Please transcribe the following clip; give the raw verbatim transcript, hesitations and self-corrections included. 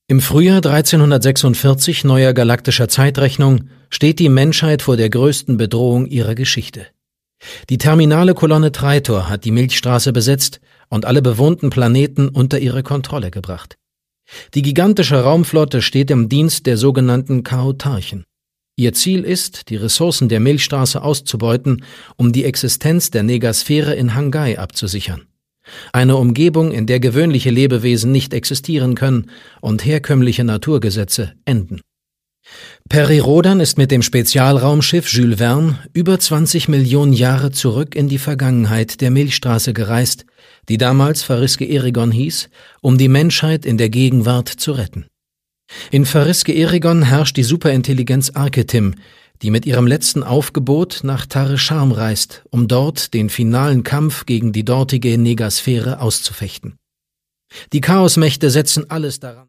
Im Frühjahr dreizehnhundertsechsundvierzig neuer galaktischer Zeitrechnung steht die Menschheit vor der größten Bedrohung ihrer Geschichte. Die terminale Kolonne Traitor hat die Milchstraße besetzt und alle bewohnten Planeten unter ihre Kontrolle gebracht. Die gigantische Raumflotte steht im Dienst der sogenannten Chaotarchen. Ihr Ziel ist, die Ressourcen der Milchstraße auszubeuten, um die Existenz der Negasphäre in Hangai abzusichern. Eine Umgebung, in der gewöhnliche Lebewesen nicht existieren können und herkömmliche Naturgesetze enden. Peri Rhodan ist mit dem Spezialraumschiff Jules Verne über zwanzig Millionen Jahre zurück in die Vergangenheit der Milchstraße gereist, die damals Fariske Erigon hieß, um die Menschheit in der Gegenwart zu retten. In Fariske Erigon herrscht die Superintelligenz Arketim, die mit ihrem letzten Aufgebot nach Tare Charm reist, um dort den finalen Kampf gegen die dortige Negasphäre auszufechten. Die Chaosmächte setzen alles daran.